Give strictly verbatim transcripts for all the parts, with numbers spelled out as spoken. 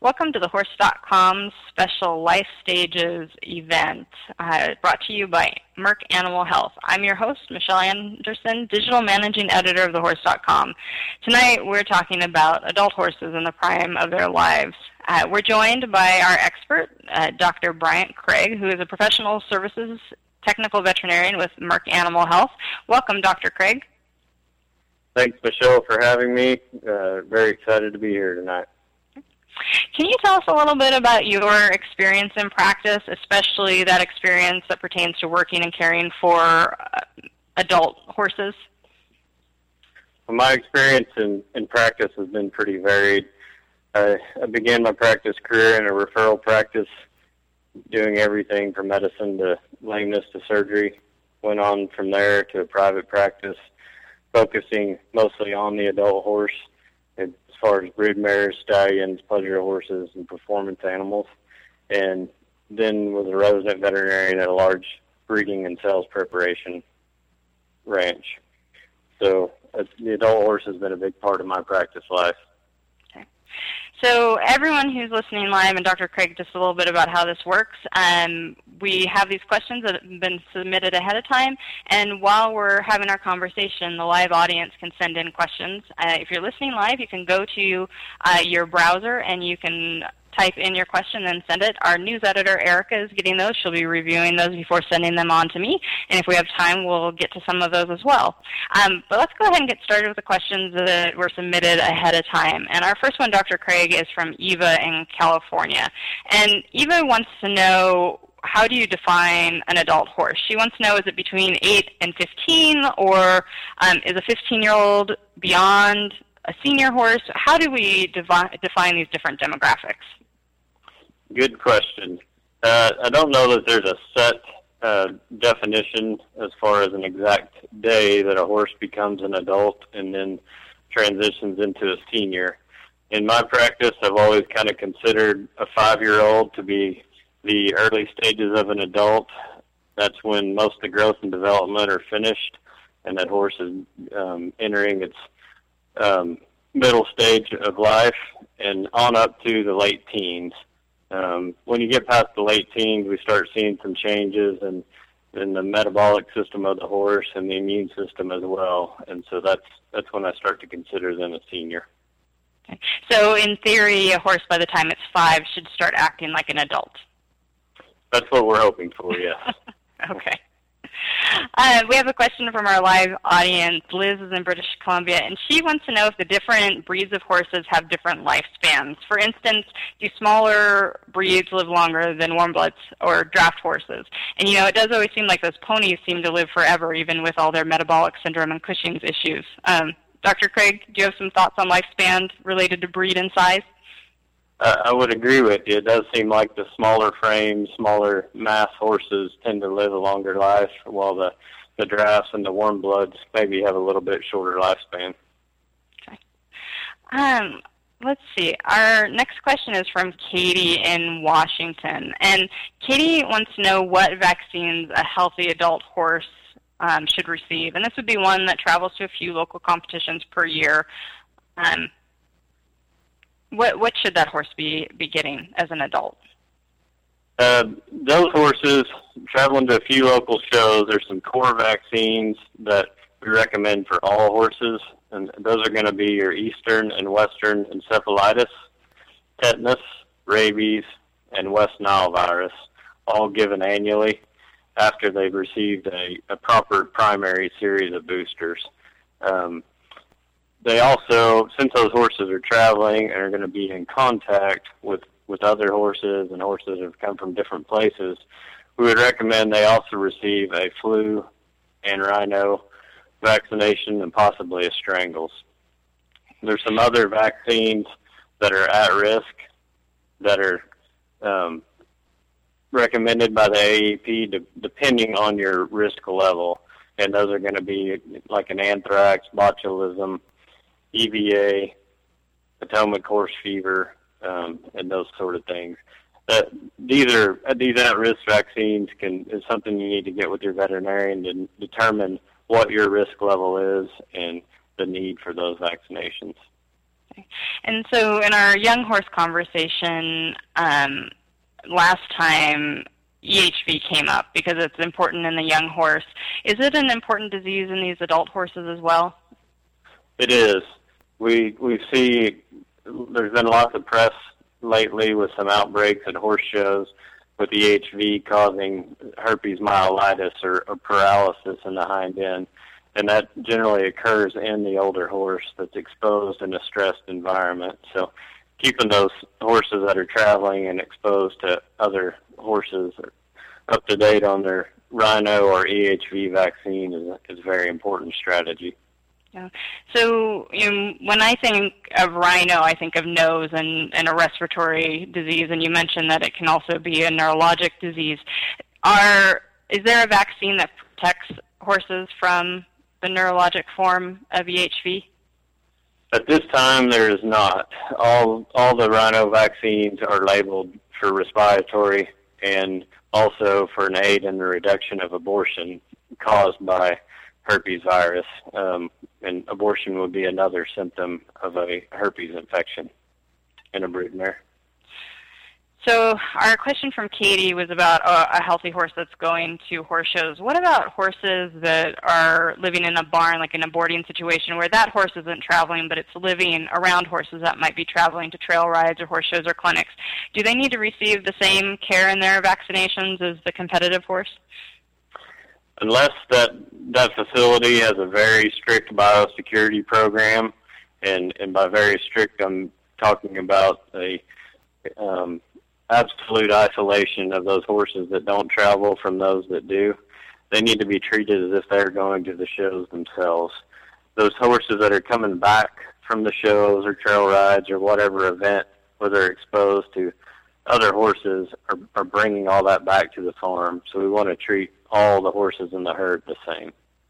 Welcome to the Horse dot com Special Life Stages event, uh, brought to you by Merck Animal Health. I'm your host, Michelle Anderson, Digital Managing Editor of the Horse dot com. Tonight we're talking about adult horses in the prime of their lives. Uh, we're joined by our expert, uh, Doctor Bryant Craig, who is a professional services technical veterinarian with Merck Animal Health. Welcome, Doctor Craig. Thanks, Michelle, for having me. Uh, very excited to be here tonight. Can you tell us a little bit about your experience in practice, especially that experience that pertains to working and caring for uh, adult horses? Well, my experience in, in practice has been pretty varied. Uh, I began my practice career in a referral practice, doing everything from medicine to lameness to surgery. Went on from there to a private practice, focusing mostly on the adult horse, as far as brood mares, stallions, pleasure horses, and performance animals. And then was a resident veterinarian at a large breeding and sales preparation ranch. So uh, the adult horse has been a big part of my practice life. Okay. So everyone who's listening live, and Doctor Craig, just a little bit about how this works. Um, we have these questions that have been submitted ahead of time, and while we're having our conversation, the live audience can send in questions. Uh, if you're listening live, you can go to uh, your browser and you can type in your question and send it. Our news editor, Erica, is getting those. She'll be reviewing those before sending them on to me. And if we have time, we'll get to some of those as well. Um, but let's go ahead and get started with the questions that were submitted ahead of time. And our first one, Doctor Craig, is from Eva in California. And Eva wants to know, how do you define an adult horse? She wants to know, is it between eight and fifteen, or um, is a fifteen-year-old beyond a senior horse? How do we devi- define these different demographics? Good question. Uh, I don't know that there's a set uh, definition as far as an exact day that a horse becomes an adult and then transitions into a senior. In my practice, I've always kind of considered a five-year-old to be the early stages of an adult. That's when most of the growth and development are finished, and that horse is um, entering its um, middle stage of life and on up to the late teens. Um, when you get past the late teens, we start seeing some changes in, in the metabolic system of the horse and the immune system as well. And so that's that's when I start to consider them a senior. Okay. So in theory, a horse by the time it's five should start acting like an adult. That's what we're hoping for, yes. Okay. Uh, we have a question from our live audience. Liz is in British Columbia, and she wants to know if the different breeds of horses have different lifespans. For instance, do smaller breeds live longer than warm bloods or draft horses? And, you know, it does always seem like those ponies seem to live forever, even with all their metabolic syndrome and Cushing's issues. Um, Doctor Craig, do you have some thoughts on lifespans related to breed and size? Uh, I would agree with you. It does seem like the smaller frame, smaller mass horses tend to live a longer life, while the, the drafts and the warm bloods maybe have a little bit shorter lifespan. Okay. Um, let's see. Our next question is from Katie in Washington. And Katie wants to know what vaccines a healthy adult horse um, should receive. And this would be one that travels to a few local competitions per year. Um, What what should that horse be, be getting as an adult? Uh, those horses, traveling to a few local shows, there's some core vaccines that we recommend for all horses, and those are going to be your Eastern and Western encephalitis, tetanus, rabies, and West Nile virus, all given annually after they've received a, a proper primary series of boosters. Um, They also, since those horses are traveling and are going to be in contact with, with other horses and horses that have come from different places, we would recommend they also receive a flu and rhino vaccination and possibly a strangles. There's some other vaccines that are at risk that are um, recommended by the A E P de- depending on your risk level, and those are going to be like an anthrax, botulism, E V A, Potomac horse fever, um, and those sort of things. Uh, these are these at-risk vaccines can is something you need to get with your veterinarian to determine what your risk level is and the need for those vaccinations. And so in our young horse conversation um, last time, E H V came up because it's important in the young horse. Is it an important disease in these adult horses as well? It is. We we see there's been lots of press lately with some outbreaks at horse shows with E H V causing herpes myelitis or, or paralysis in the hind end. And that generally occurs in the older horse that's exposed in a stressed environment. So keeping those horses that are traveling and exposed to other horses up to date on their rhino or E H V vaccine is, is a very important strategy. Yeah. So you know, when I think of rhino, I think of nose and, and a respiratory disease, and you mentioned that it can also be a neurologic disease. Are is there a vaccine that protects horses from the neurologic form of E H V? At this time, there is not. All all the rhino vaccines are labeled for respiratory and also for an aid in the reduction of abortion caused by herpes virus. Um, and abortion would be another symptom of a herpes infection in a broodmare. So our question from Katie was about a, a healthy horse that's going to horse shows. What about horses that are living in a barn, like in a boarding situation, where that horse isn't traveling, but it's living around horses that might be traveling to trail rides or horse shows or clinics? Do they need to receive the same care in their vaccinations as the competitive horse? Unless that that facility has a very strict biosecurity program, and, and by very strict, I'm talking about a um, absolute isolation of those horses that don't travel from those that do. They need to be treated as if they're going to the shows themselves. Those horses that are coming back from the shows or trail rides or whatever event where they're exposed to other horses are, are bringing all that back to the farm. So we want to treat all the horses in the herd the same.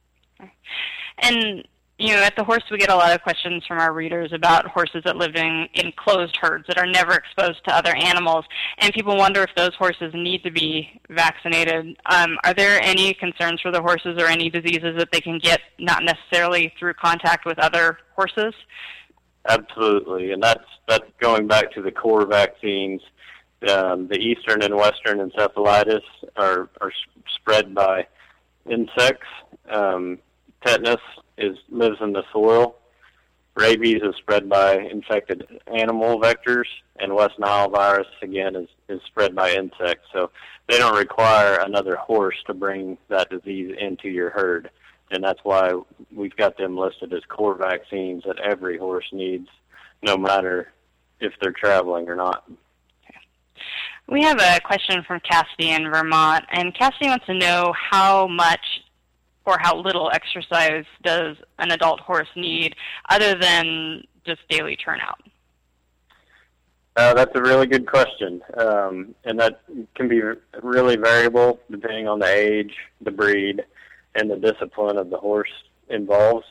And you know, at the horse, we get a lot of questions from our readers about horses that live in, in closed herds that are never exposed to other animals, and people wonder if those horses need to be vaccinated. Um, are there any concerns for the horses or any diseases that they can get not necessarily through contact with other horses? Absolutely, and that's that's going back to the core vaccines. Um, the Eastern and Western encephalitis are, are spread by insects. Um, tetanus is lives in the soil. Rabies is spread by infected animal vectors, and West Nile virus, again, is, is spread by insects. So they don't require another horse to bring that disease into your herd, and that's why we've got them listed as core vaccines that every horse needs, no matter if they're traveling or not. We have a question from Cassidy in Vermont, and Cassidy wants to know how much or how little exercise does an adult horse need other than just daily turnout? Uh, that's a really good question, um, and that can be really variable depending on the age, the breed, and the discipline of the horse involved.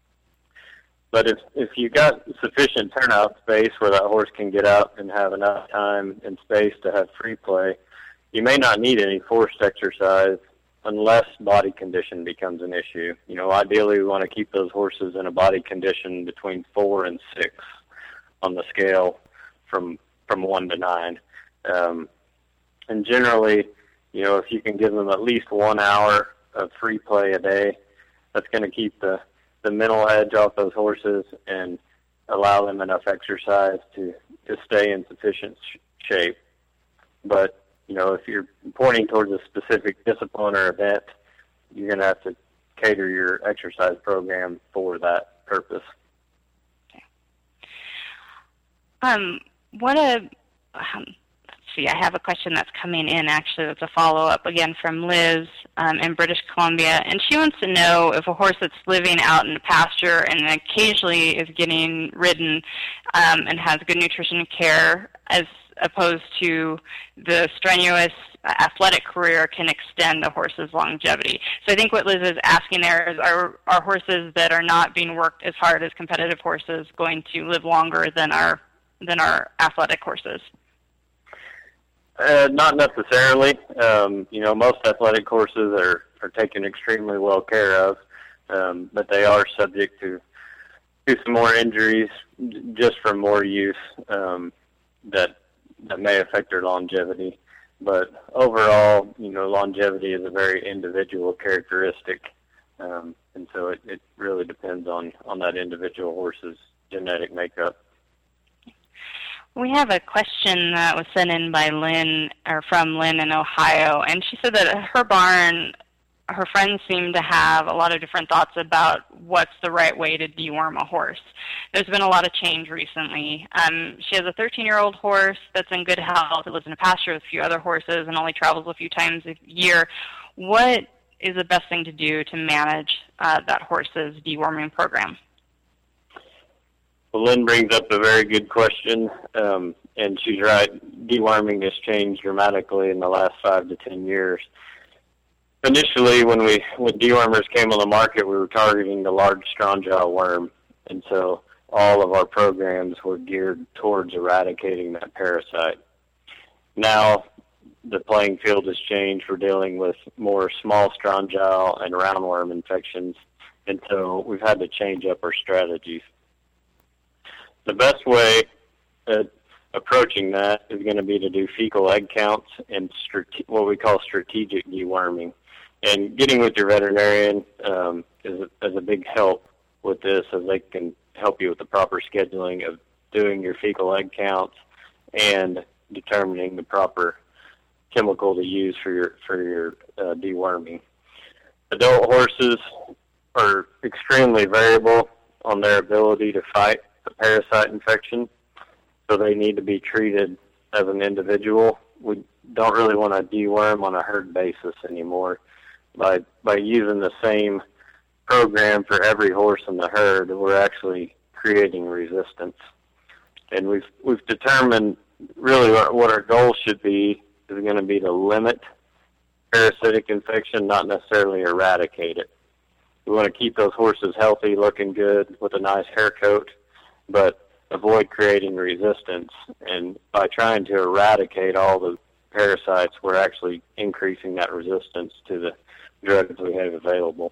But if if you've got sufficient turnout space where that horse can get out and have enough time and space to have free play, you may not need any forced exercise unless body condition becomes an issue. You know, ideally we want to keep those horses in a body condition between four and six on the scale from from one to nine. Um, and generally, you know, if you can give them at least one hour of free play a day, that's going to keep the the mental edge off those horses and allow them enough exercise to, to stay in sufficient sh- shape. But, you know, if you're pointing towards a specific discipline or event, you're going to have to cater your exercise program for that purpose. Okay. Um, what a... Um, I have a question that's coming in, actually, that's a follow-up, again, from Liz um, in British Columbia. And she wants to know if a horse that's living out in a pasture and occasionally is getting ridden um, and has good nutrition and care, as opposed to the strenuous athletic career, can extend the horse's longevity. So I think what Liz is asking there is, are, are horses that are not being worked as hard as competitive horses going to live longer than our, than our athletic horses? Uh, not necessarily. Um, you know, most athletic horses are, are taken extremely well care of, um, but they are subject to do some more injuries just from more use um, that that may affect their longevity. But overall, you know, longevity is a very individual characteristic, um, and so it, it really depends on, on that individual horse's genetic makeup. We have a question that was sent in by Lynn, or from Lynn in Ohio, and she said that her barn, her friends seem to have a lot of different thoughts about what's the right way to deworm a horse. There's been a lot of change recently. Um, she has a thirteen-year-old horse that's in good health. It lives in a pasture with a few other horses and only travels a few times a year. What is the best thing to do to manage uh, that horse's deworming program? Well, Lynn brings up a very good question, um, and she's right. Deworming has changed dramatically in the last five to ten years. Initially, when we when dewormers came on the market, we were targeting the large strong-jaw worm, and so all of our programs were geared towards eradicating that parasite. Now, the playing field has changed. We're dealing with more small strong-jaw and roundworm infections, and so we've had to change up our strategies. The best way at approaching that is going to be to do fecal egg counts and strate- what we call strategic deworming. And getting with your veterinarian um, is, a, is a big help with this, as they can help you with the proper scheduling of doing your fecal egg counts and determining the proper chemical to use for your for your uh, deworming. Adult horses are extremely variable on their ability to fight a parasite infection, so they need to be treated as an individual. We don't really want to deworm on a herd basis anymore. By by using the same program for every horse in the herd, we're actually creating resistance. And we've we've determined really what, what our goal should be is going to be to limit parasitic infection, not necessarily eradicate it. We want to keep those horses healthy, looking good, with a nice hair coat, but avoid creating resistance. And by trying to eradicate all the parasites, we're actually increasing that resistance to the drugs we have available.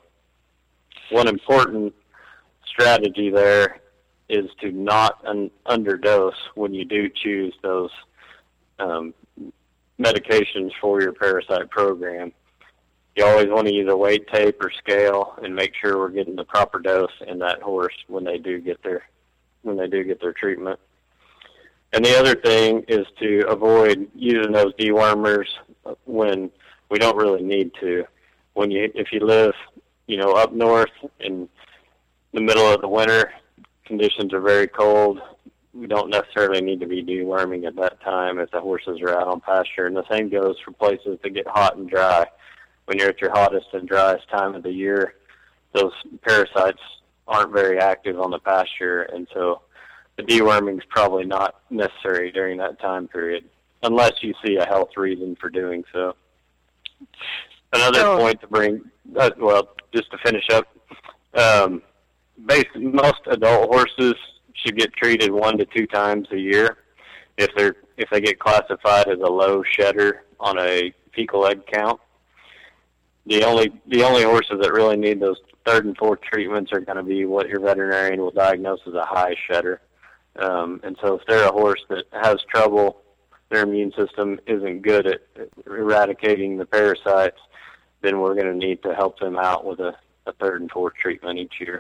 One important strategy there is to not un- underdose when you do choose those um, medications for your parasite program. You always want to use a weight tape or scale and make sure we're getting the proper dose in that horse when they do get their when they do get their treatment. And the other thing is to avoid using those dewormers when we don't really need to. When you if you live, you know, up north in the middle of the winter, conditions are very cold. We don't necessarily need to be deworming at that time if the horses are out on pasture. And the same goes for places that get hot and dry. When you're at your hottest and driest time of the year, those parasites aren't very active on the pasture, and so the deworming is probably not necessary during that time period, unless you see a health reason for doing so. Another so, point to bring, uh, well, just to finish up, um, basically most adult horses should get treated one to two times a year if they're if they get classified as a low shedder on a fecal egg count. The only the only horses that really need those third and fourth treatments are going to be what your veterinarian will diagnose as a high shedder. Um, and so if they're a horse that has trouble, their immune system isn't good at eradicating the parasites, then we're going to need to help them out with a, a third and fourth treatment each year.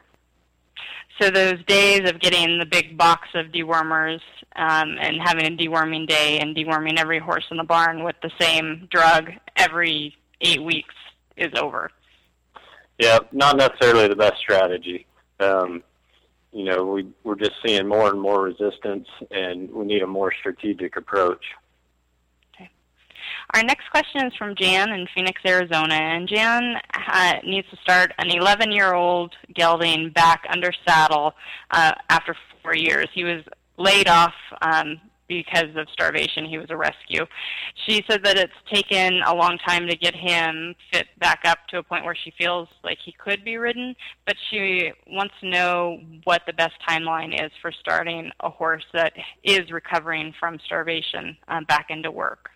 So those days of getting the big box of dewormers um, and having a deworming day and deworming every horse in the barn with the same drug every eight weeks is over. Yeah, not necessarily the best strategy. Um, you know, we, we're just seeing more and more resistance, and we need a more strategic approach. Okay. Our next question is from Jan in Phoenix, Arizona, and Jan uh, needs to start an eleven-year-old gelding back under saddle uh, after four years. He was laid off um, because of starvation. He was a rescue. She said that it's taken a long time to get him fit back up to a point where she feels like he could be ridden, but she wants to know what the best timeline is for starting a horse that is recovering from starvation um, back into work.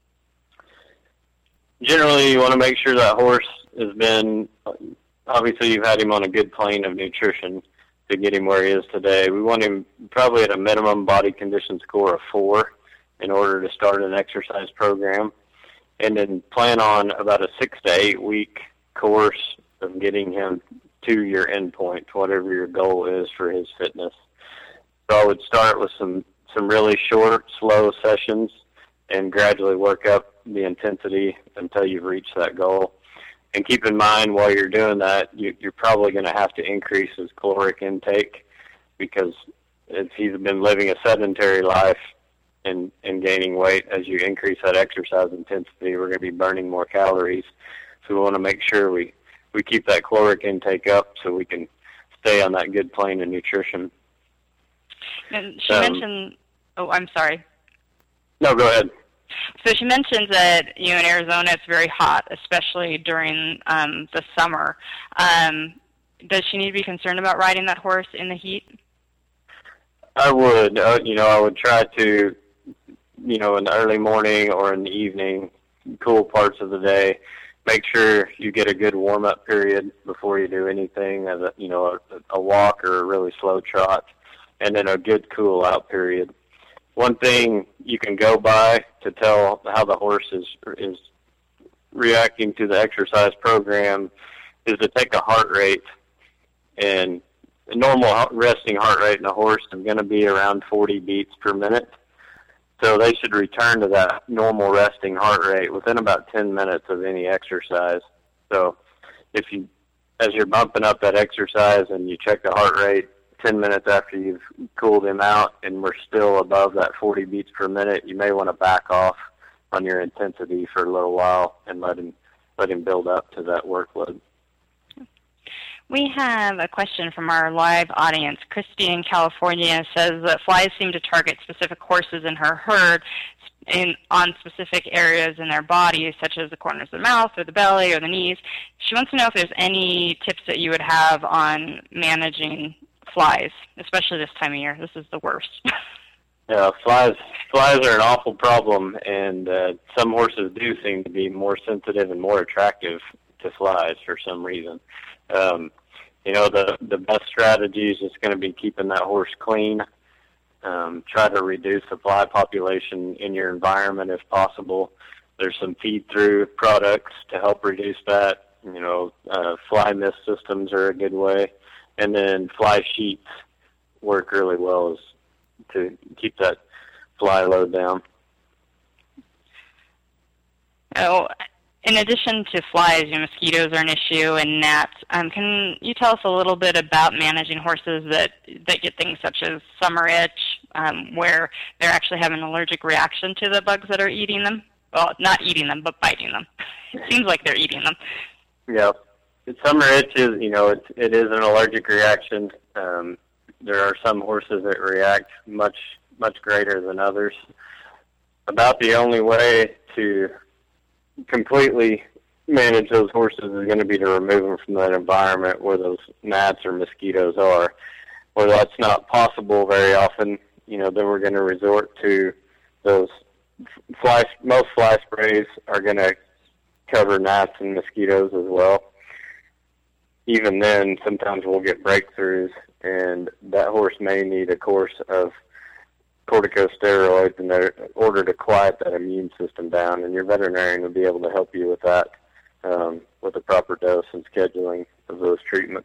Generally, you want to make sure that horse has been, obviously you've had him on a good plane of nutrition, to get him where he is today. We want him probably at a minimum body condition score of four in order to start an exercise program, and then plan on about a six to eight week course of getting him to your endpoint, whatever your goal is for his fitness. So I would start with some, some really short, slow sessions and gradually work up the intensity until you've reached that goal. And keep in mind, while you're doing that, you, you're probably going to have to increase his caloric intake, because if he's been living a sedentary life and, and gaining weight, as you increase that exercise intensity, we're going to be burning more calories. So we want to make sure we, we keep that caloric intake up so we can stay on that good plane of nutrition. And she um, mentioned, oh, I'm sorry. No, go ahead. So she mentions that, you know, in Arizona it's very hot, especially during um, the summer. Um, does she need to be concerned about riding that horse in the heat? I would. Uh, you know, I would try to, you know, in the early morning or in the evening, cool parts of the day, make sure you get a good warm-up period before you do anything, as a, you know, a, a walk or a really slow trot, and then a good cool-out period. One thing you can go by to tell how the horse is is reacting to the exercise program is to take a heart rate, and a normal resting heart rate in a horse is going to be around forty beats per minute. So they should return to that normal resting heart rate within about ten minutes of any exercise. So if you, as you're bumping up that exercise and you check the heart rate ten minutes after you've cooled him out and we're still above that forty beats per minute, you may want to back off on your intensity for a little while and let him let him build up to that workload. We have a question from our live audience. Christy in California says that flies seem to target specific horses in her herd in, on specific areas in their bodies, such as the corners of the mouth or the belly or the knees. She wants to know if there's any tips that you would have on managing flies, especially this time of year. This is the worst. Yeah, flies flies are an awful problem, and uh, some horses do seem to be more sensitive and more attractive to flies for some reason. Um, you know, the the best strategy is just going to be keeping that horse clean. Um, try to reduce the fly population in your environment if possible. There's some feed-through products to help reduce that. You know, uh, fly mist systems are a good way. And then fly sheets work really well as to keep that fly load down. Oh, in addition to flies, you know, mosquitoes are an issue, and gnats. Um, can you tell us a little bit about managing horses that, that get things such as summer itch, um, where they're actually having an allergic reaction to the bugs that are eating them? Well, not eating them, but biting them. It seems like they're eating them. Yeah. Summer itch is, you know, it, it is an allergic reaction. Um, there are some horses that react much, much greater than others. About the only way to completely manage those horses is going to be to remove them from that environment where those gnats or mosquitoes are. Where that's not possible very often, you know, then we're going to resort to those fly. Most fly sprays are going to cover gnats and mosquitoes as well. Even then, sometimes we'll get breakthroughs, and that horse may need a course of corticosteroids in order to quiet that immune system down, and your veterinarian will be able to help you with that um, with the proper dose and scheduling of those treatments.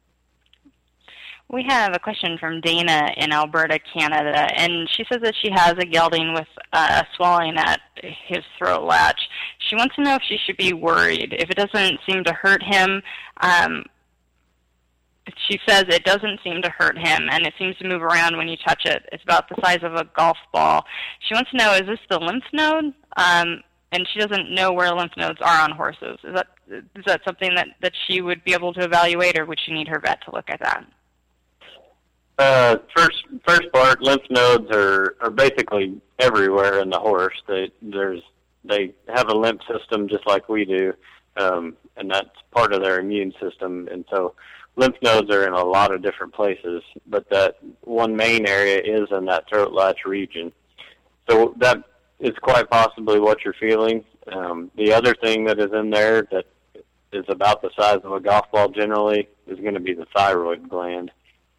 We have a question from Dana in Alberta, Canada, and she says that she has a gelding with uh, swelling at his throat latch. She wants to know if she should be worried. If it doesn't seem to hurt him, um, she says it doesn't seem to hurt him, and it seems to move around when you touch it. It's about the size of a golf ball. She wants to know, is this the lymph node? Um, and she doesn't know where lymph nodes are on horses. Is that is that something that, that she would be able to evaluate, or would she need her vet to look at that? Uh, first, first part, lymph nodes are, are basically everywhere in the horse. They there's they have a lymph system just like we do, um, and that's part of their immune system. And so, lymph nodes are in a lot of different places, but that one main area is in that throat latch region. So that is quite possibly what you're feeling. Um, the other thing that is in there that is about the size of a golf ball generally is going to be the thyroid gland.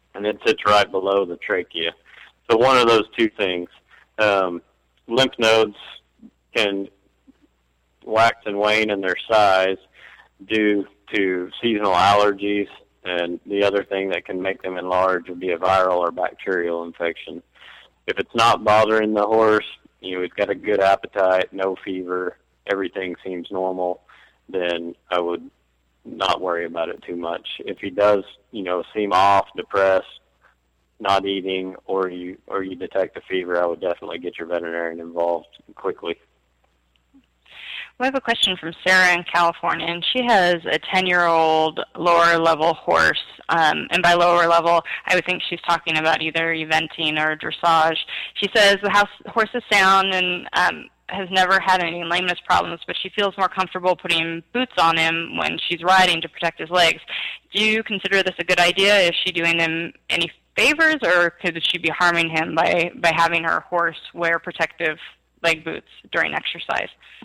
and it sits right below the trachea. So one of those two things. Um, lymph nodes can wax and wane in their size due to seasonal allergies, and the other thing that can make them enlarge would be a viral or bacterial infection. If it's not bothering the horse, you know, he's got a good appetite, no fever, everything seems normal, then I would not worry about it too much. If he does, you know, seem off, depressed, not eating, or you or you detect a fever, I would definitely get your veterinarian involved quickly. We have a question from Sarah in California, and she has a ten-year-old lower-level horse. Um, and by lower level, I would think she's talking about either eventing or dressage. She says the house, horse is sound and um, has never had any lameness problems, but she feels more comfortable putting boots on him when she's riding to protect his legs. Do you consider this a good idea? Is she doing him any favors, or could she be harming him by, by having her horse wear protective leg boots during exercise?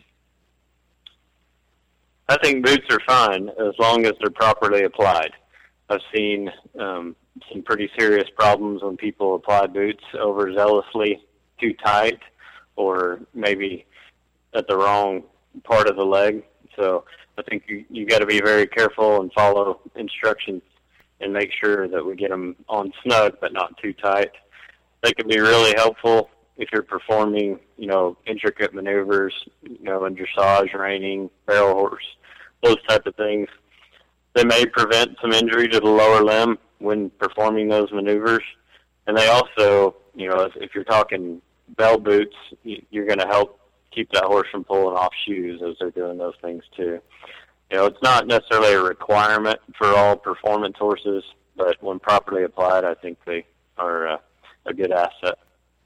I think boots are fine as long as they're properly applied. I've seen um, some pretty serious problems when people apply boots overzealously, too tight, or maybe at the wrong part of the leg. So I think you you got to be very careful and follow instructions and make sure that we get them on snug but not too tight. They can be really helpful if you're performing, you know, intricate maneuvers, you know, in dressage, reining, barrel horse, those type of things. They may prevent some injury to the lower limb when performing those maneuvers. And they also, you know, if, if you're talking bell boots, you're going to help keep that horse from pulling off shoes as they're doing those things too. You know, it's not necessarily a requirement for all performance horses, but when properly applied, I think they are uh, a good asset.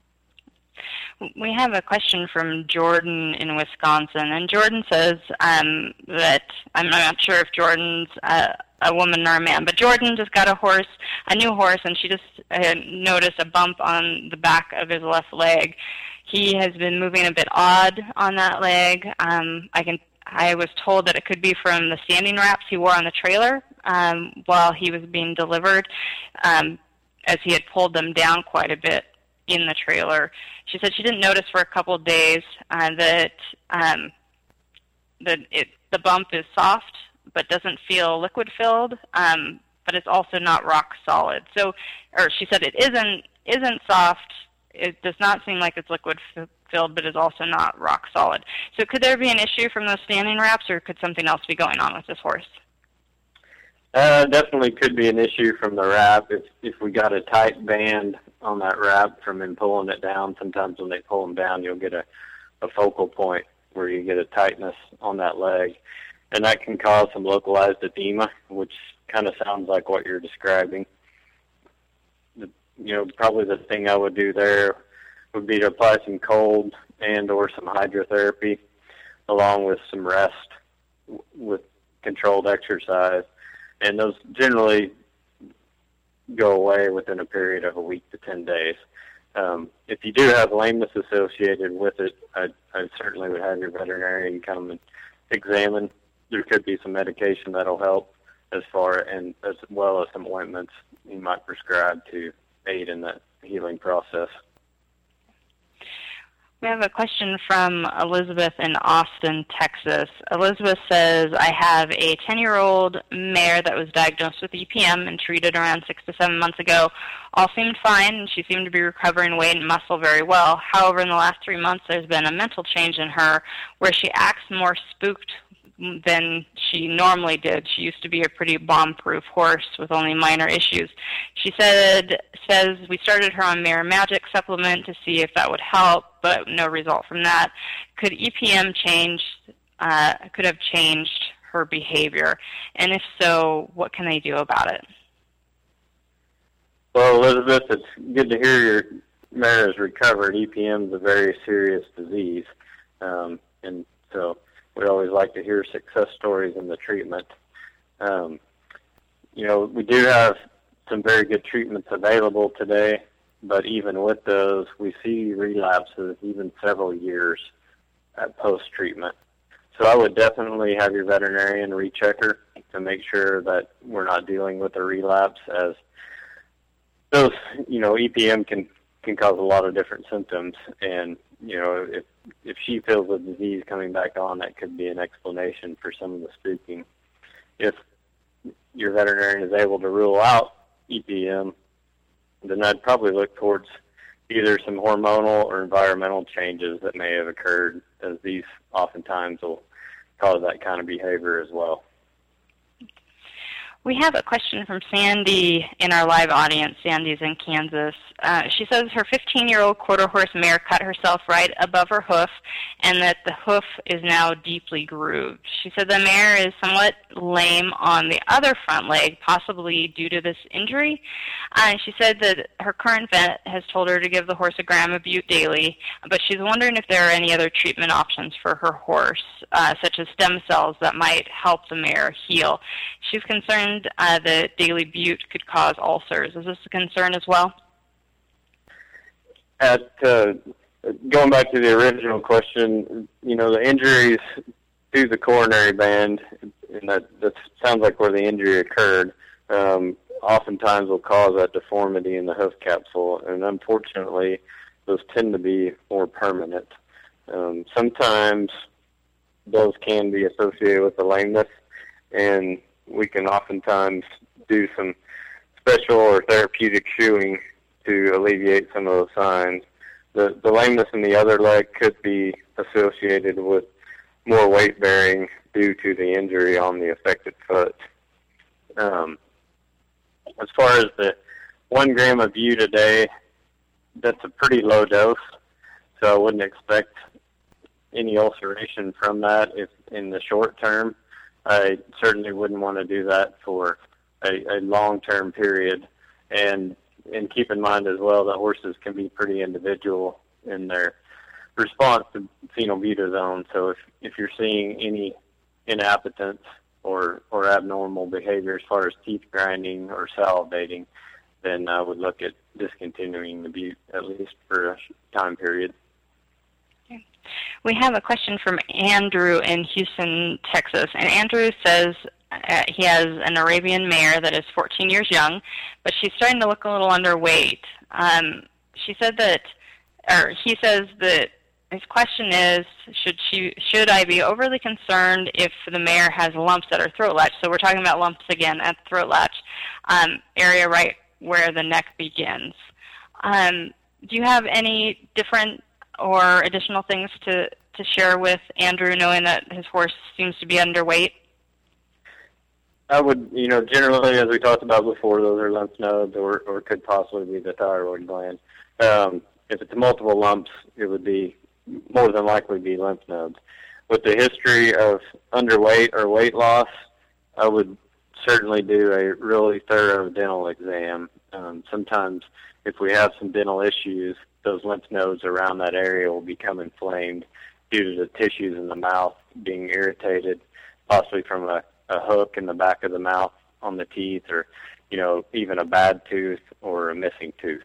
We have a question from Jordan in Wisconsin, and Jordan says um, that, I'm not sure if Jordan's uh, a woman or a man, but Jordan just got a horse, a new horse, and she just uh, noticed a bump on the back of his left leg. He has been moving a bit odd on that leg. Um, I can. I was told that it could be from the standing wraps he wore on the trailer um, while he was being delivered, um, as he had pulled them down quite a bit in the trailer. She said she didn't notice for a couple of days uh, that um, that it, the bump is soft but doesn't feel liquid-filled, um, but it's also not rock solid. So, or she said it isn't isn't soft. It does not seem like it's liquid-filled, but is also not rock solid. So could there be an issue from those standing wraps, or could something else be going on with this horse? Uh, definitely could be an issue from the wrap. If if we got a tight band on that wrap from him pulling it down, sometimes when they pull them down, you'll get a, a focal point where you get a tightness on that leg. And that can cause some localized edema, which kind of sounds like what you're describing. The, you know, probably the thing I would do there would be to apply some cold and or some hydrotherapy along with some rest w- with controlled exercise. And those generally go away within a period of a week to ten days. Um, if you do have lameness associated with it, I, I certainly would have your veterinarian come and examine. There could be some medication that'll help, as far and as well as some ointments you might prescribe to aid in that healing process. We have a question from Elizabeth in Austin, Texas. Elizabeth says, I have a ten-year-old mare that was diagnosed with E P M and treated around six to seven months ago. All seemed fine, and she seemed to be recovering weight and muscle very well. However, in the last three months, there's been a mental change in her where she acts more spooked than she normally did. She used to be a pretty bomb-proof horse with only minor issues. She said, says, we started her on Mare Magic supplement to see if that would help, but no result from that. Could E P M change, uh, could have changed her behavior? And if so, what can they do about it? Well, Elizabeth, it's good to hear your mare has recovered. E P M is a very serious disease, um, and so we always like to hear success stories in the treatment. Um, you know, we do have some very good treatments available today, but even with those, we see relapses even several years at post-treatment. So I would definitely have your veterinarian recheck her to make sure that we're not dealing with a relapse, as those, you know, E P M can, can cause a lot of different symptoms. And, you know, if, if she feels the disease coming back on, that could be an explanation for some of the spooking. If your veterinarian is able to rule out E P M, then I'd probably look towards either some hormonal or environmental changes that may have occurred, as these oftentimes will cause that kind of behavior as well. We have a question from Sandy in our live audience. Sandy's in Kansas. Uh, she says her fifteen-year-old quarter horse mare cut herself right above her hoof, and that the hoof is now deeply grooved. She said the mare is somewhat lame on the other front leg, possibly due to this injury. Uh, she said that her current vet has told her to give the horse a gram of bute daily, but she's wondering if there are any other treatment options for her horse, uh, such as stem cells that might help the mare heal. She's concerned Uh, that daily bute could cause ulcers. Is this a concern as well? At uh, going back to the original question, you know, the injuries to the coronary band, and that, that sounds like where the injury occurred, um, oftentimes will cause that deformity in the hoof capsule, and unfortunately, those tend to be more permanent. Um, sometimes those can be associated with the lameness, and we can oftentimes do some special or therapeutic shoeing to alleviate some of those signs. The, the lameness in the other leg could be associated with more weight bearing due to the injury on the affected foot. Um, as far as the one gram of bute a day, that's a pretty low dose, so I wouldn't expect any ulceration from that if in the short term. I certainly wouldn't want to do that for a, a long-term period. And and keep in mind as well that horses can be pretty individual in their response to phenylbutazone. So if, if you're seeing any inappetence or, or abnormal behavior as far as teeth grinding or salivating, then I would look at discontinuing the bute at least for a time period. We have a question from Andrew in Houston, Texas. And Andrew says uh, he has an Arabian mare that is fourteen years young, but she's starting to look a little underweight. Um, she said that, or he says that his question is, should she, should I be overly concerned if the mare has lumps at her throat latch? So we're talking about lumps again at the throat latch um, area right where the neck begins. Um, do you have any different or additional things to, to share with Andrew, knowing that his horse seems to be underweight? I would, you know, generally, as we talked about before, those are lymph nodes or, or could possibly be the thyroid gland. Um, if it's multiple lumps, it would be more than likely be lymph nodes. With the history of underweight or weight loss, I would certainly do a really thorough dental exam. Um, sometimes if we have some dental issues, those lymph nodes around that area will become inflamed due to the tissues in the mouth being irritated, possibly from a, a hook in the back of the mouth on the teeth, or, you know, even a bad tooth or a missing tooth.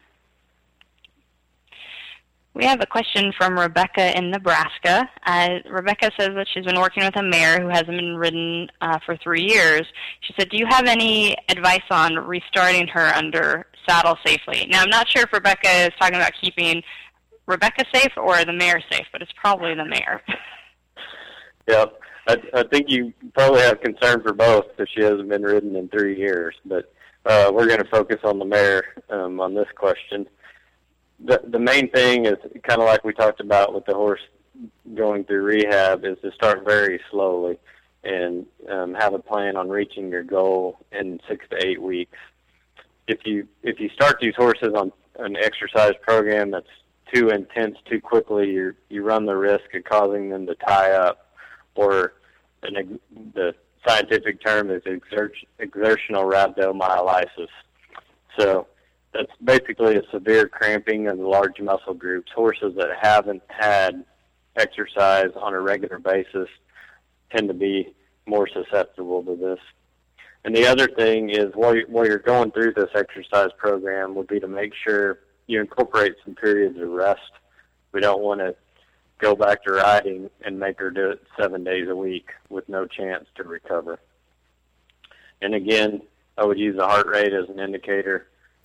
We have a question from Rebecca in Nebraska. Uh, Rebecca says that she's been working with a mare who hasn't been ridden uh, for three years. She said, do you have any advice on restarting her under saddle safely? Now, I'm not sure if Rebecca is talking about keeping Rebecca safe or the mare safe, but it's probably the mare. Yeah, I, I think you probably have concern for both if she hasn't been ridden in three years, but uh, we're going to focus on the mare um, on this question. The, the main thing is kind of like we talked about with the horse going through rehab, is to start very slowly and um, have a plan on reaching your goal in six to eight weeks. If you if you start these horses on an exercise program that's too intense too quickly, you you run the risk of causing them to tie up, or an, the scientific term is exert, exertional rhabdomyolysis. So that's basically a severe cramping of the large muscle groups. Horses that haven't had exercise on a regular basis tend to be more susceptible to this. And the other thing is, while, you, while you're going through this exercise program, would be to make sure you incorporate some periods of rest. We don't want to go back to riding and make her do it seven days a week with no chance to recover. And again, I would use the heart rate as an indicator.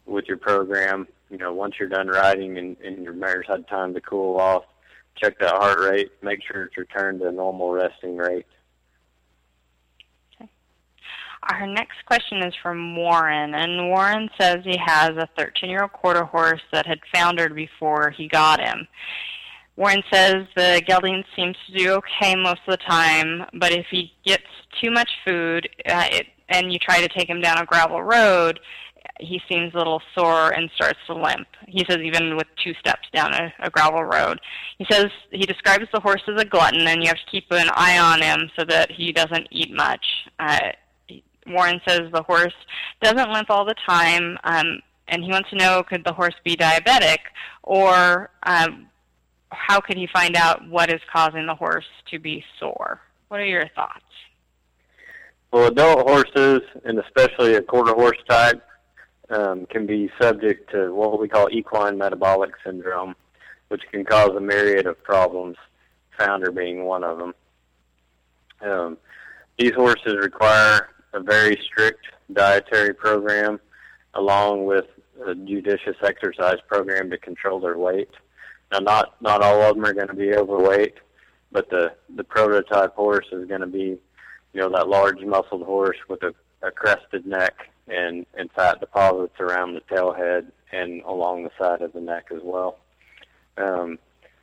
with your program. You know, once you're done riding and, and your mare's had time to cool off, check that heart rate, make sure it's returned to normal resting rate. Okay. Our next question is from Warren, and Warren says he has a thirteen-year-old quarter horse that had foundered before he got him. Warren says the gelding seems to do okay most of the time, but if he gets too much food uh, it, and you try to take him down a gravel road, he seems a little sore and starts to limp. He says even with two steps down a, a gravel road. He says he describes the horse as a glutton, and you have to keep an eye on him so that he doesn't eat much. Uh, Warren says the horse doesn't limp all the time, um, and he wants to know, could the horse be diabetic, or um, how could he find out what is causing the horse to be sore? What are your thoughts? Well, adult horses, and especially a quarter horse type, um, can be subject to what we call equine metabolic syndrome, which can cause a myriad of problems, founder being one of them. Um, these horses require a very strict dietary program along with a judicious exercise program to control their weight. Now, not, not all of them are going to be overweight, but the, the prototype horse is going to be, you know, that large muscled horse with a, a crested neck and, and fat deposits around the tail head and along the side of the neck as well. Um,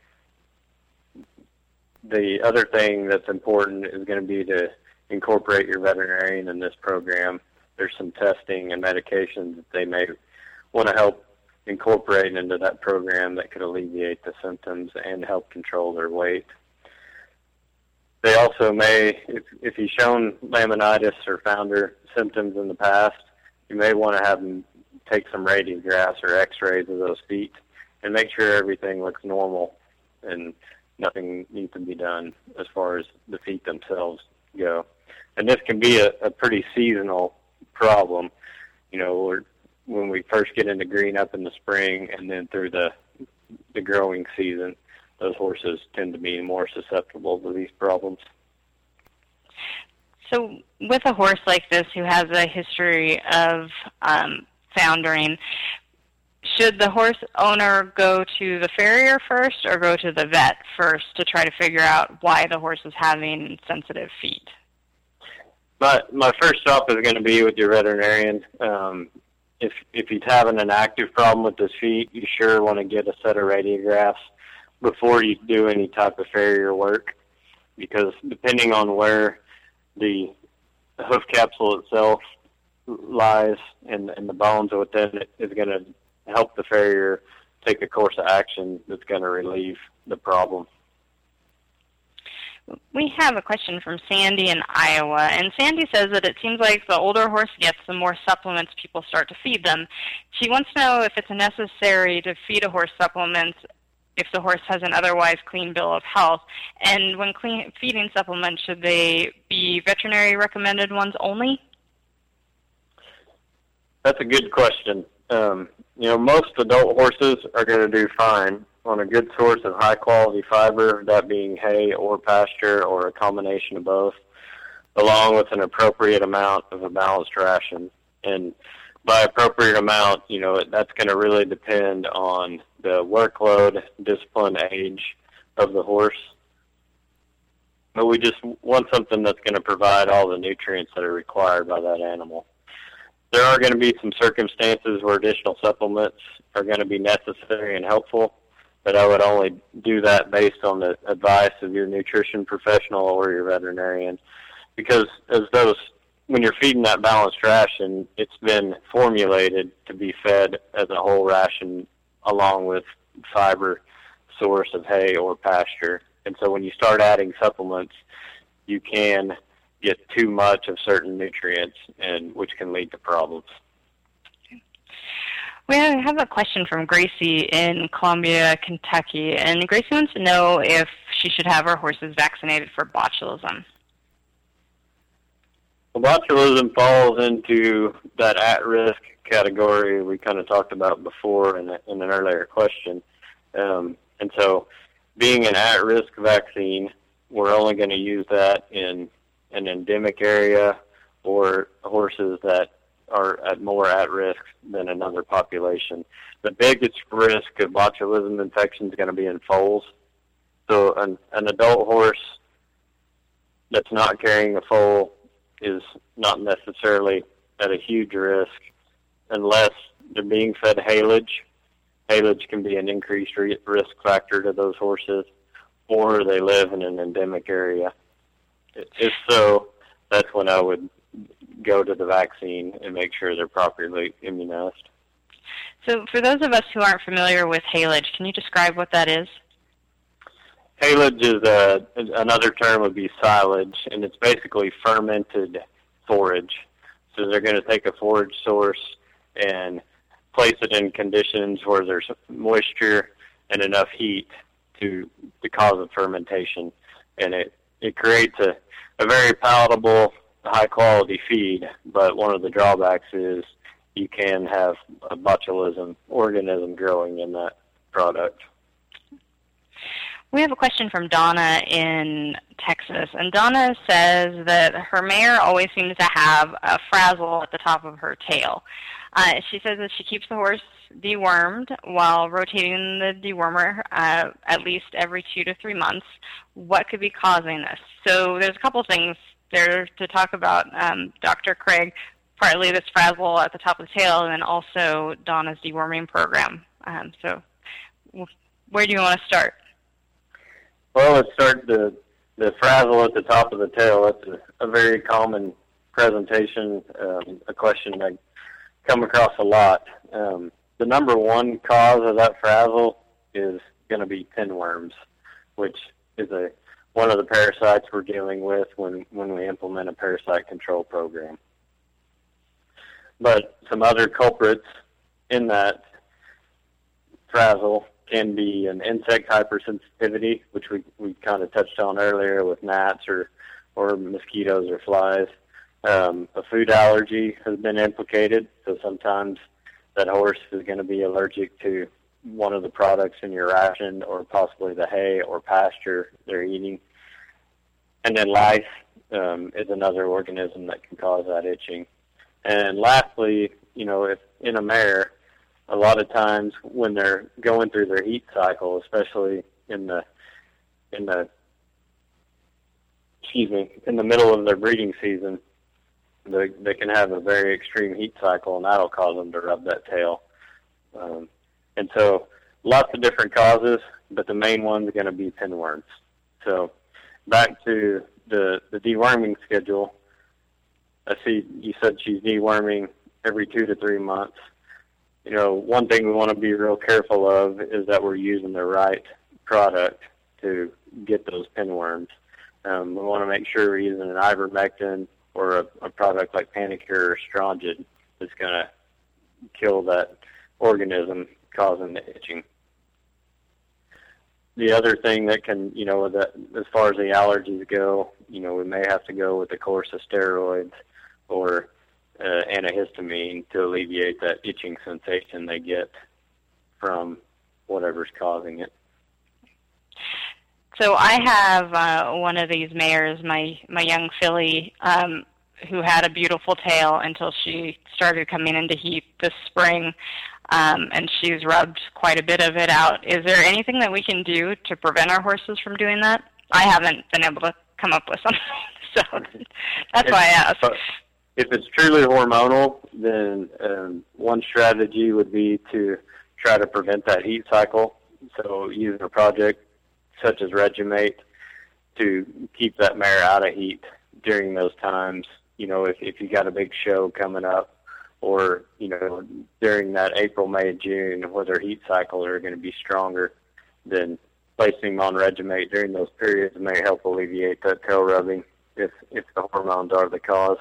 the other thing that's important is going to be to incorporate your veterinarian in this program. There's some testing and medications that they may want to help incorporate into that program that could alleviate the symptoms and help control their weight. They also may, if, if he's shown laminitis or founder symptoms in the past, you may want to have them take some radiographs or x-rays of those feet and make sure everything looks normal and nothing needs to be done as far as the feet themselves go. And this can be a, a pretty seasonal problem. You know, we're, when we first get into green up in the spring and then through the the growing season, those horses tend to be more susceptible to these problems. So with a horse like this who has a history of um, foundering, should the horse owner go to the farrier first or go to the vet first to try to figure out why the horse is having sensitive feet? My, my first stop is going to be with your veterinarian. Um, If if he's having an active problem with his feet, you sure want to get a set of radiographs before you do any type of farrier work, because depending on where the hoof capsule itself lies and, and the bones within it is going to help the farrier take a course of action that's going to relieve the problem. We have a question from Sandy in Iowa, and Sandy says that it seems like the older a horse gets, the more supplements people start to feed them. She wants to know if it's necessary to feed a horse supplements if the horse has an otherwise clean bill of health, and when clean, feeding supplements, should they be veterinary recommended ones only? That's a good question. Um, you know, most adult horses are going to do fine on a good source of high-quality fiber, that being hay or pasture or a combination of both, along with an appropriate amount of a balanced ration. And by appropriate amount, you know, that's going to really depend on the workload, discipline, age of the horse. But we just want something that's going to provide all the nutrients that are required by that animal. There are going to be some circumstances where additional supplements are going to be necessary and helpful, but I would only do that based on the advice of your nutrition professional or your veterinarian, because as those, when you're feeding that balanced ration, it's been formulated to be fed as a whole ration along with fiber source of hay or pasture. And so when you start adding supplements, you can get too much of certain nutrients, and which can lead to problems. We have a question from Gracie in Columbia, Kentucky, and Gracie wants to know if she should have her horses vaccinated for botulism. Well, botulism falls into that at-risk category we kind of talked about before in, in an earlier question. Um, and so being an at-risk vaccine, we're only going to use that in an endemic area or horses that are at more at risk than another population. The biggest risk of botulism infection is going to be in foals. So an, an adult horse that's not carrying a foal is not necessarily at a huge risk unless they're being fed haylage. Haylage can be an increased re- risk factor to those horses, or they live in an endemic area. If so, that's when I would go to the vaccine and make sure they're properly immunized. So for those of us who aren't familiar with haylage, can you describe what that is? Haylage is a, another term would be silage, and it's basically fermented forage. So they're going to take a forage source and place it in conditions where there's moisture and enough heat to to cause a fermentation, and it, it creates a, a very palatable, high-quality feed, but one of the drawbacks is you can have a botulism organism growing in that product. We have a question from Donna in Texas, and Donna says that her mare always seems to have a frazzle at the top of her tail. Uh, she says that she keeps the horse dewormed while rotating the dewormer uh, at least every two to three months. What could be causing this? So there's a couple things there to talk about, um, Doctor Craig, partly this frazzle at the top of the tail, and then also Donna's deworming program. Um, so where do you want to start? Well, let's start the, the frazzle at the top of the tail. That's a, a very common presentation, um, a question I come across a lot. Um, the number one cause of that frazzle is going to be pinworms, which is a one of the parasites we're dealing with when, when we implement a parasite control program. But some other culprits in that frazzle can be an insect hypersensitivity, which we, we kind of touched on earlier with gnats or, or mosquitoes or flies. Um, a food allergy has been implicated, so sometimes that horse is going to be allergic to one of the products in your ration or possibly the hay or pasture they're eating. And then lice um, is another organism that can cause that itching. And lastly, you know, if in a mare, a lot of times when they're going through their heat cycle, especially in the in the excuse me, in the middle of their breeding season, they they can have a very extreme heat cycle, and that'll cause them to rub that tail. Um, and so, lots of different causes, but the main one's going to be pinworms. So, back to the the deworming schedule. I see you said she's deworming every two to three months. You know, one thing we want to be real careful of is that we're using the right product to get those pinworms. Um, we want to make sure we're using an ivermectin or a, a product like Panicure or Strongyl that's going to kill that organism causing the itching. The other thing that can, you know, that as far as the allergies go, you know, we may have to go with the course of steroids or Uh, antihistamine to alleviate that itching sensation they get from whatever's causing it. So I have uh, one of these mares, my, my young filly, um, who had a beautiful tail until she started coming into heat this spring, um, and she's rubbed quite a bit of it out. Is there anything that we can do to prevent our horses from doing that? I haven't been able to come up with something, so that's why I asked. If it's truly hormonal, then um, one strategy would be to try to prevent that heat cycle. So using a project such as Regimate to keep that mare out of heat during those times. You know, if, if you got a big show coming up, or, you know, during that April, May, June, where their heat cycles are going to be stronger, then placing them on Regimate during those periods may help alleviate that tail rubbing if, if the hormones are the cause.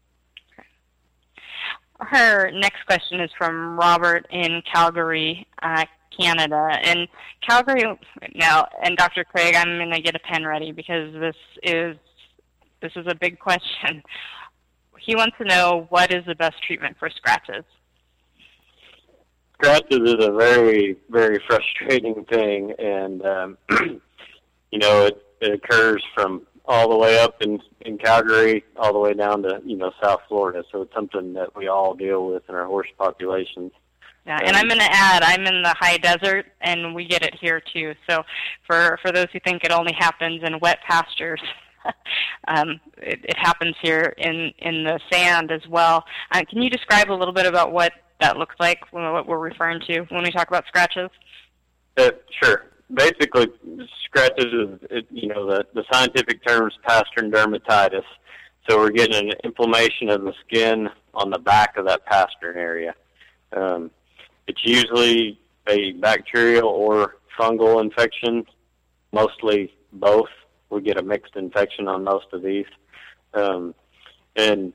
Her next question is from Robert in Calgary, uh, Canada. And Calgary, now, and Doctor Craig, I'm going to get a pen ready because this is this is a big question. He wants to know, what is the best treatment for scratches? Scratches is a very, very frustrating thing, and um, you know, it, it occurs from all the way up in, in Calgary, all the way down to, you know, South Florida. So it's something that we all deal with in our horse populations. Yeah, and I'm going to add, I'm in the high desert, and we get it here too. So for, for those who think it only happens in wet pastures, um, it, it happens here in, in the sand as well. Uh, can you describe a little bit about what that looks like, what we're referring to when we talk about scratches? Uh, sure. Basically, scratches is, it, you know, the, the scientific term is pastern dermatitis. So we're getting an inflammation of the skin on the back of that pastern area. Um, it's usually a bacterial or fungal infection, mostly both. We get a mixed infection on most of these. Um, and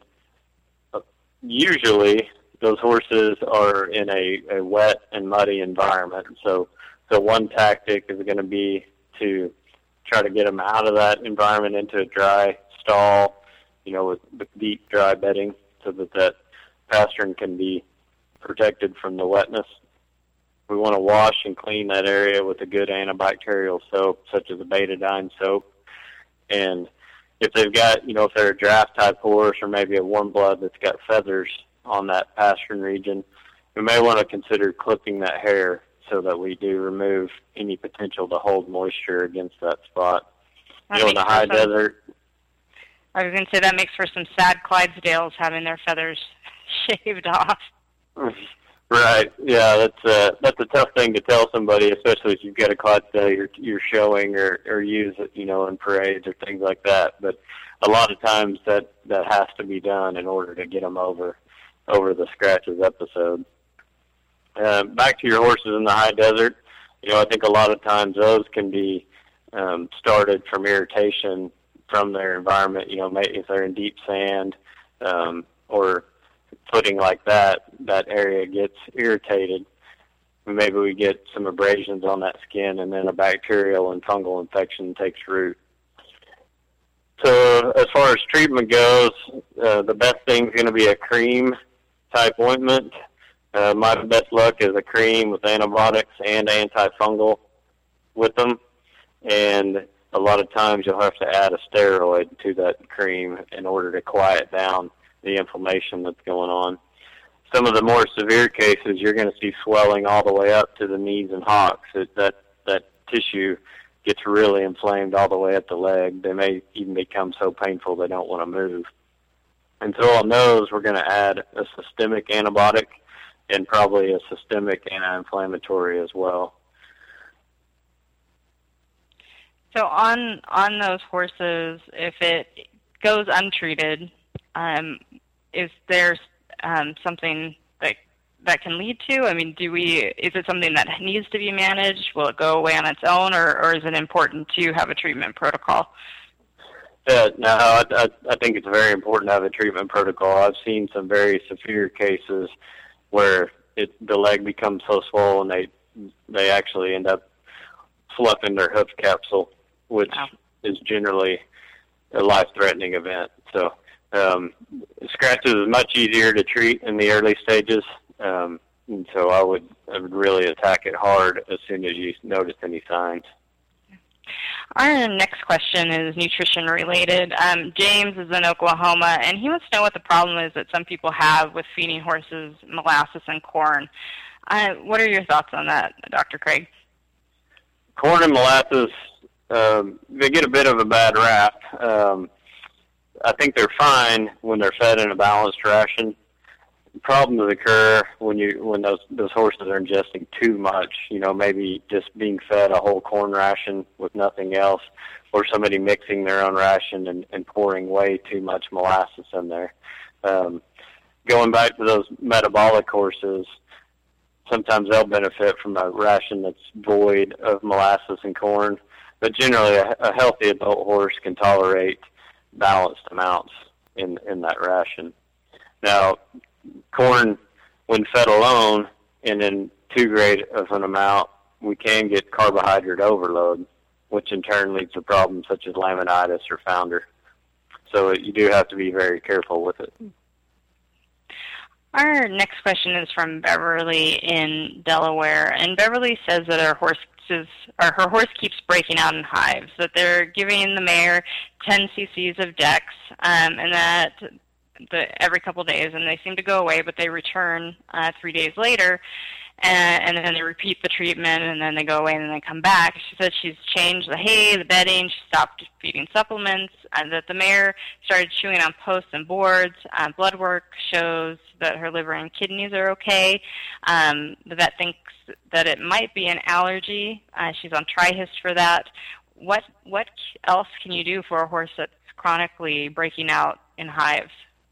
usually those horses are in a, a wet and muddy environment. So So one tactic is going to be to try to get them out of that environment into a dry stall, you know, with, with deep dry bedding so that that pastern can be protected from the wetness. We want to wash and clean that area with a good antibacterial soap, such as a betadine soap. And if they've got, you know, if they're a draft type horse or maybe a warm blood that's got feathers on that pastern region, we may want to consider clipping that hair so that we do remove any potential to hold moisture against that spot. That you know, in the high some, desert. I was going to say that makes for some sad Clydesdales having their feathers shaved off. Right. Yeah, that's uh, that's a tough thing to tell somebody, especially if you've got a Clydesdale you're, you're showing or, or use it, you know, in parades or things like that. But a lot of times that, that has to be done in order to get them over over the scratches episode. Uh, back to your horses in the high desert, you know, I think a lot of times those can be um, started from irritation from their environment, you know, if they're in deep sand um, or footing like that, that area gets irritated. Maybe we get some abrasions on that skin and then a bacterial and fungal infection takes root. So as far as treatment goes, uh, the best thing is going to be a cream type ointment. Uh, my best luck is a cream with antibiotics and antifungal with them. And a lot of times you'll have to add a steroid to that cream in order to quiet down the inflammation that's going on. Some of the more severe cases, you're going to see swelling all the way up to the knees and hocks. It, that, that tissue gets really inflamed all the way up the leg. They may even become so painful they don't want to move. And so on those, we're going to add a systemic antibiotic and probably a systemic anti-inflammatory as well. So on on those horses, if it goes untreated, um, is there um, something that that can lead to? I mean, do we? Is it something that needs to be managed? Will it go away on its own, or, or is it important to have a treatment protocol? Uh, no, I, I, I think it's very important to have a treatment protocol. I've seen some very severe cases where it, the leg becomes so swollen they they actually end up fluffing their hoof capsule, which wow. is generally a life-threatening event. So um, scratches is much easier to treat in the early stages, um, and so I would I would really attack it hard as soon as you notice any signs. Our next question is nutrition related. Um, James is in Oklahoma, and he wants to know what the problem is that some people have with feeding horses molasses and corn. Uh, what are your thoughts on that, Doctor Craig? Corn and molasses, um, they get a bit of a bad rap. Um, I think they're fine when they're fed in a balanced ration. Problems occur when you when those those horses are ingesting too much. You know, maybe just being fed a whole corn ration with nothing else, or somebody mixing their own ration and, and pouring way too much molasses in there. Um, going back to those metabolic horses, sometimes they'll benefit from a ration that's void of molasses and corn, but generally a, a healthy adult horse can tolerate balanced amounts in in that ration. Now, corn, when fed alone and in too great of an amount, we can get carbohydrate overload, which in turn leads to problems such as laminitis or founder. So you do have to be very careful with it. Our next question is from Beverly in Delaware, and Beverly says that her horse is, or her horse keeps breaking out in hives, that they're giving the mare ten cc's of Dex, um, and that the, every couple of days, and they seem to go away, but they return uh, three days later, and, and then they repeat the treatment, and then they go away, and then they come back. She said she's changed the hay, the bedding, she stopped feeding supplements, and that the mare started chewing on posts and boards. Uh, blood work shows that her liver and kidneys are okay. Um, the vet thinks that it might be an allergy. Uh, she's on Trihist for that. What what else can you do for a horse that's chronically breaking out in hives?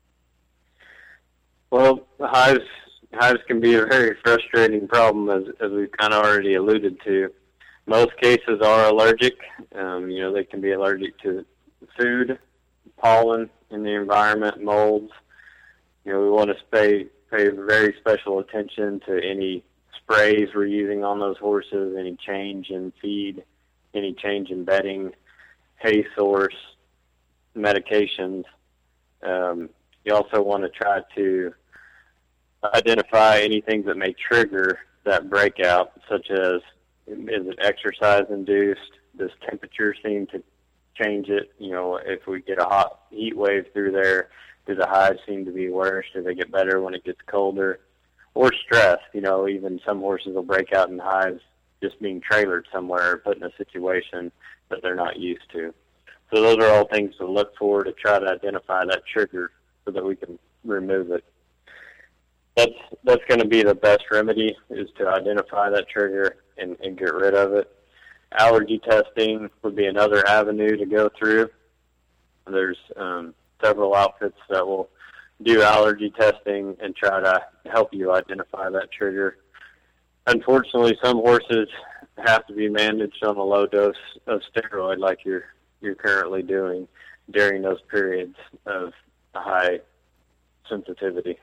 Well, hives hives can be a very frustrating problem, as as we've kind of already alluded to. Most cases are allergic. Um, you know, they can be allergic to food, pollen in the environment, molds. You know, we want to pay pay very special attention to any sprays we're using on those horses, any change in feed, any change in bedding, hay source, medications. Um, you also want to try to identify anything that may trigger that breakout, such as, is it exercise-induced? Does temperature seem to change it? You know, if we get a hot heat wave through there, do the hives seem to be worse? Do they get better when it gets colder? Or stress. You know, even some horses will break out in hives just being trailered somewhere or put in a situation that they're not used to. So those are all things to look for to try to identify that trigger so that we can remove it. That's that's going to be the best remedy, is to identify that trigger and, and get rid of it. Allergy testing would be another avenue to go through. There's um, several outfits that will do allergy testing and try to help you identify that trigger. Unfortunately, some horses have to be managed on a low dose of steroid like you're you're currently doing during those periods of high sensitivity.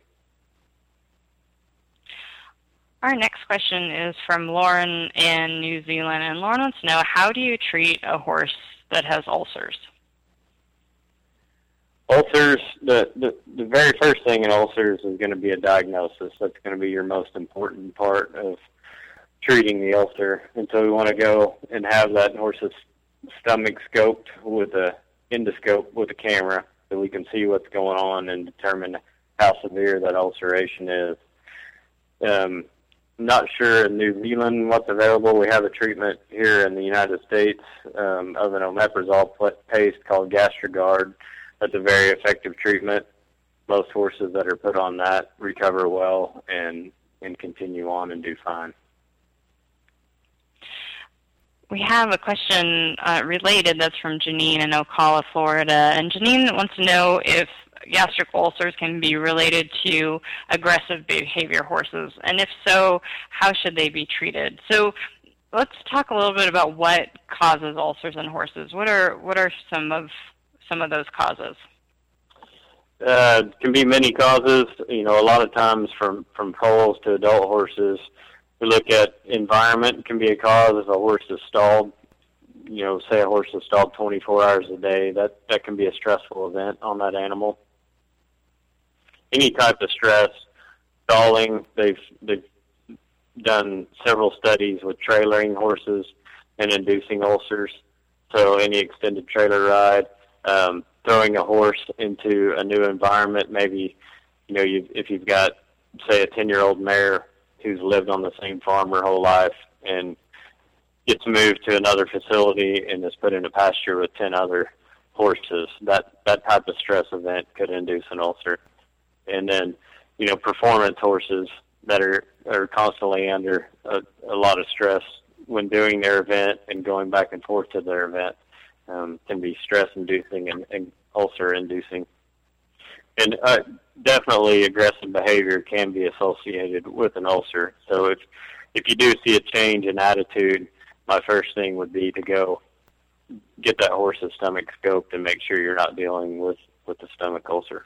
Our next question is from Lauren in New Zealand, and Lauren wants to know, how do you treat a horse that has ulcers? Ulcers, the, the, the very first thing in ulcers is going to be a diagnosis. That's going to be your most important part of treating the ulcer. And so we want to go and have that horse's stomach scoped with a endoscope with a camera so we can see what's going on and determine how severe that ulceration is. Um, not sure in New Zealand what's available. We have a treatment here in the United States um, of an omeprazole paste called Gastrogard. That's a very effective treatment. Most horses that are put on that recover well and, and continue on and do fine. We have a question uh, related that's from Janine in Ocala, Florida. And Janine wants to know if gastric ulcers can be related to aggressive behavior horses, and if so, how should they be treated? So let's talk a little bit about what causes ulcers in horses. What are what are some of some of those causes? Uh, can be many causes. You know, a lot of times from from foals to adult horses, we look at environment can be a cause. If a horse is stalled, you know, say a horse is stalled twenty-four hours a day, that, that can be a stressful event on that animal. Any type of stress, stalling, they've, they've done several studies with trailering horses and inducing ulcers. So any extended trailer ride, um, throwing a horse into a new environment, maybe, you know, you, if you've got, say, a ten-year-old mare who's lived on the same farm her whole life and gets moved to another facility and is put in a pasture with ten other horses, that, that type of stress event could induce an ulcer. And then, you know, performance horses that are, are constantly under a, a lot of stress when doing their event and going back and forth to their event um, can be stress-inducing and, and ulcer-inducing. And uh, definitely aggressive behavior can be associated with an ulcer. So if if you do see a change in attitude, my first thing would be to go get that horse's stomach scoped and make sure you're not dealing with, with the stomach ulcer.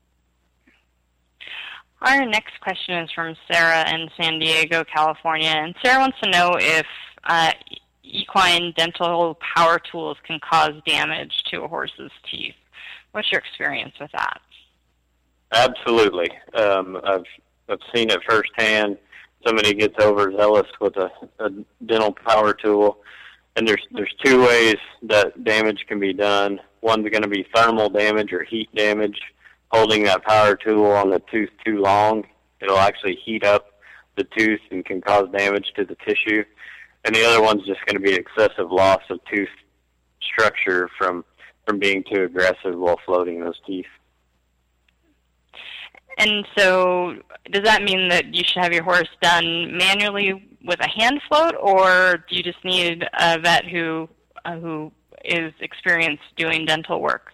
Our next question is from Sarah in San Diego, California. And Sarah wants to know if uh, equine dental power tools can cause damage to a horse's teeth. What's your experience with that? Absolutely. Um, I've I've seen it firsthand. somebody gets overzealous with a, a dental power tool. And there's there's two ways that damage can be done. One's going to be thermal damage or heat damage. Holding that power tool on the tooth too long, it'll actually heat up the tooth and can cause damage to the tissue. And the other one's just going to be excessive loss of tooth structure from from being too aggressive while floating those teeth. And so does that mean that you should have your horse done manually with a hand float, or do you just need a vet who uh, who is experienced doing dental work?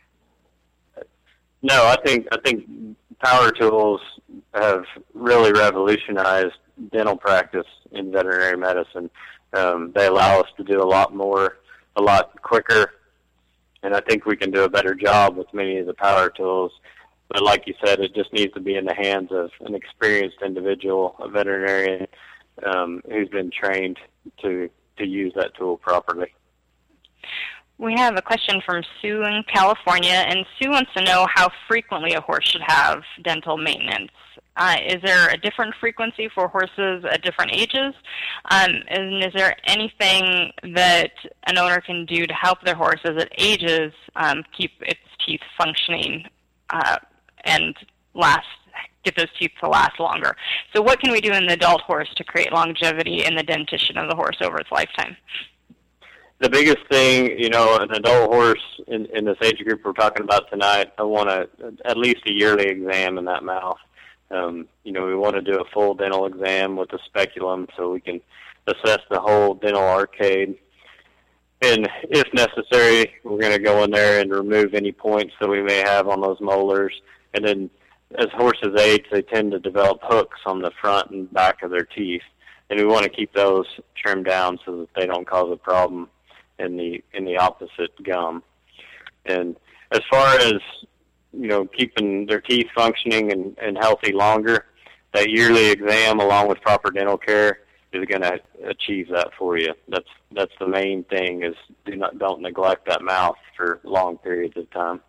No, I think I think power tools have really revolutionized dental practice in veterinary medicine. Um, they allow us to do a lot more, a lot quicker, and I think we can do a better job with many of the power tools. But like you said, it just needs to be in the hands of an experienced individual, a veterinarian, um, who's been trained to, to use that tool properly. We have a question from Sue in California, and Sue wants to know how frequently a horse should have dental maintenance. Uh, is there a different frequency for horses at different ages? Um, and is there anything that an owner can do to help their horse as it ages um, keep its teeth functioning uh, and last, get those teeth to last longer? So what can we do in the adult horse to create longevity in the dentition of the horse over its lifetime? The biggest thing, you know, an adult horse in, in this age group we're talking about tonight, I want a, at least a yearly exam in that mouth. Um, you know, we want to do a full dental exam with a speculum so we can assess the whole dental arcade. And if necessary, we're going to go in there and remove any points that we may have on those molars. And then as horses age, they tend to develop hooks on the front and back of their teeth. And we want to keep those trimmed down so that they don't cause a problem in the in the opposite gum. And as far as, you know, keeping their teeth functioning and, and healthy longer, that yearly exam along with proper dental care is going to achieve that for you. That's that's the main thing, is do not don't neglect that mouth for long periods of time.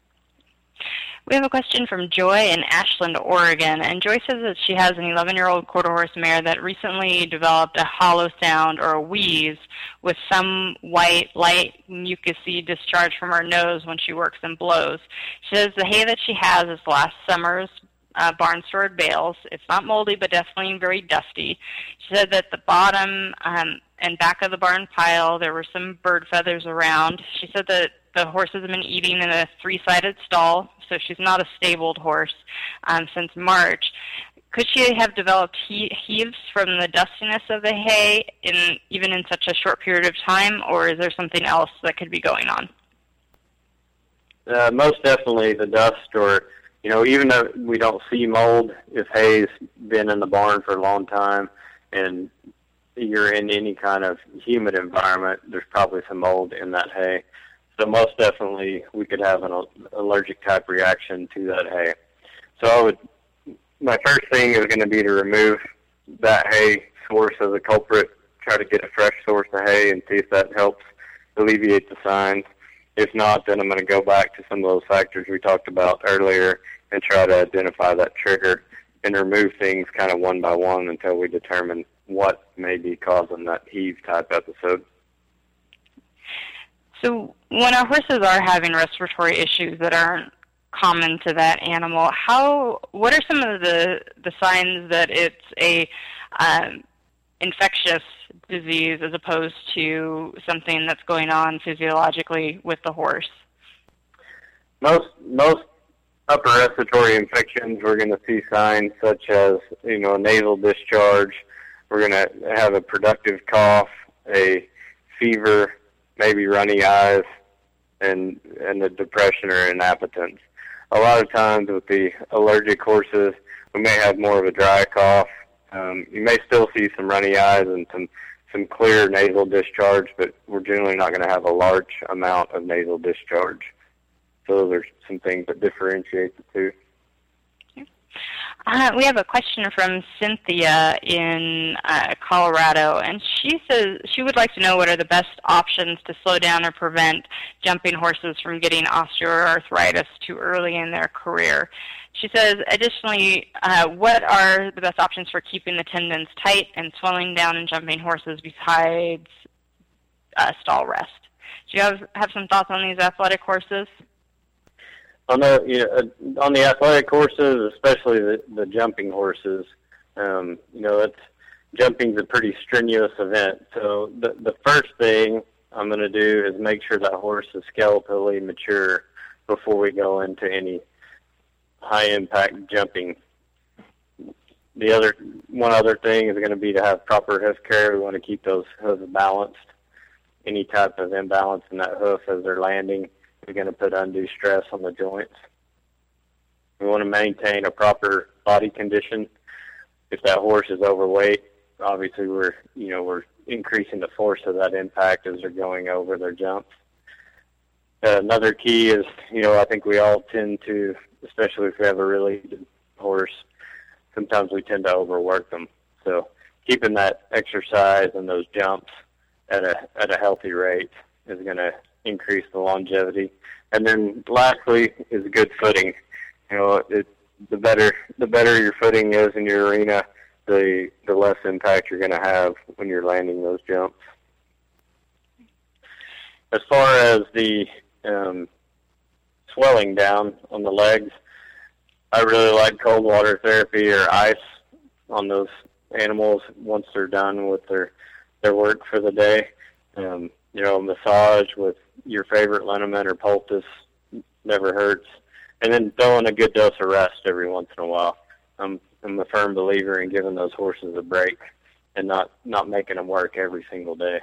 We have a question from Joy in Ashland, Oregon, and Joy says that she has an eleven-year-old quarter horse mare that recently developed a hollow sound or a wheeze with some white, light, mucousy discharge from her nose when she works and blows. She says the hay that she has is last summer's uh, barn-stored bales. It's not moldy, but definitely very dusty. She said that the bottom um, and back of the barn pile, there were some bird feathers around. She said that the horses have been eating in a three-sided stall, so she's not a stabled horse um, since March. Could she have developed he heaves from the dustiness of the hay in even in such a short period of time, or is there something else that could be going on? Uh, most definitely the dust, or, you know, even though we don't see mold, if hay's been in the barn for a long time and you're in any kind of humid environment, there's probably some mold in that hay. So most definitely we could have an allergic type reaction to that hay. So I would, my first thing is going to be to remove that hay source as a culprit, try to get a fresh source of hay and see if that helps alleviate the signs. If not, then I'm going to go back to some of those factors we talked about earlier and try to identify that trigger and remove things kind of one by one until we determine what may be causing that heave type episode. So when our horses are having respiratory issues that aren't common to that animal, how what are some of the, the signs that it's a um, infectious disease as opposed to something that's going on physiologically with the horse? Most most upper respiratory infections, we're going to see signs such as, you know, nasal discharge. We're going to have a productive cough, a fever, maybe runny eyes, and and the depression or inappetence. A lot of times with the allergic horses, we may have more of a dry cough. Um, you may still see some runny eyes and some, some clear nasal discharge, but we're generally not going to have a large amount of nasal discharge. So those are some things that differentiate the two. Uh, we have a question from Cynthia in uh, Colorado, and she says she would like to know what are the best options to slow down or prevent jumping horses from getting osteoarthritis too early in their career. She says, additionally, uh, what are the best options for keeping the tendons tight and swelling down in jumping horses besides uh, stall rest? Do you have, have some thoughts on these athletic horses? On the, you know, on the athletic horses, especially the, the jumping horses, um, you know, it's, jumping's a pretty strenuous event. So the, the first thing I'm going to do is make sure that horse is skeletally mature before we go into any high-impact jumping. The other one other thing is going to be to have proper hoof care. We want to keep those hooves balanced. Any type of imbalance in that hoof as they're landing is going to put undue stress on the joints. We want to maintain a proper body condition. If that horse is overweight, obviously we're you know we're increasing the force of that impact as they're going over their jumps. Uh, another key is, you know, I think we all tend to, especially if we have a really good horse, sometimes we tend to overwork them. So keeping that exercise and those jumps at a at a healthy rate is going to increase the longevity. And then lastly is good footing. You know, it, the better the better your footing is in your arena, the the less impact you're going to have when you're landing those jumps. As far as the um, swelling down on the legs, I really like cold water therapy or ice on those animals once they're done with their their work for the day. Um, you know, massage with your favorite liniment or poultice never hurts. And then throwing a good dose of rest every once in a while. I'm, I'm a firm believer in giving those horses a break and not, not making them work every single day.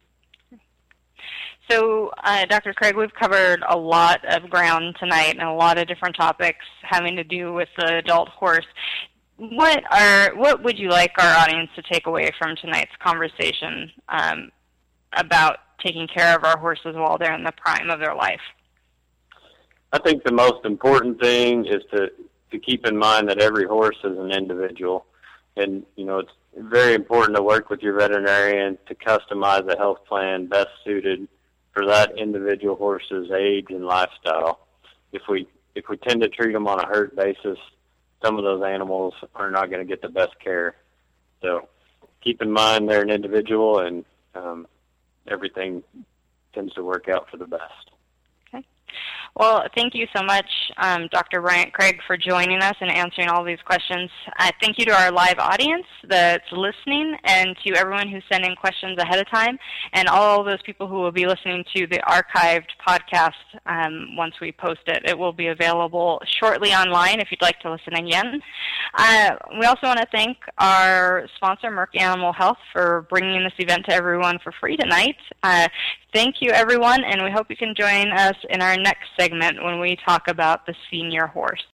So, uh, Doctor Craig, we've covered a lot of ground tonight and a lot of different topics having to do with the adult horse. What are what would you like our audience to take away from tonight's conversation um, about taking care of our horses while they're in the prime of their life? I think the most important thing is to, to keep in mind that every horse is an individual. And, you know, it's very important to work with your veterinarian to customize a health plan best suited for that individual horse's age and lifestyle. If we if we tend to treat them on a herd basis, some of those animals are not going to get the best care. So keep in mind they're an individual, and um, everything tends to work out for the best. Okay. Well, thank you so much, um, Doctor Bryant Craig, for joining us and answering all these questions. Uh, thank you to our live audience that's listening, and to everyone who sent in questions ahead of time, and all those people who will be listening to the archived podcast um, once we post it. It will be available shortly online if you'd like to listen again. Uh, we also want to thank our sponsor, Merck Animal Health, for bringing this event to everyone for free tonight. Uh, thank you, everyone, and we hope you can join us in our next segment when we talk about the senior horse.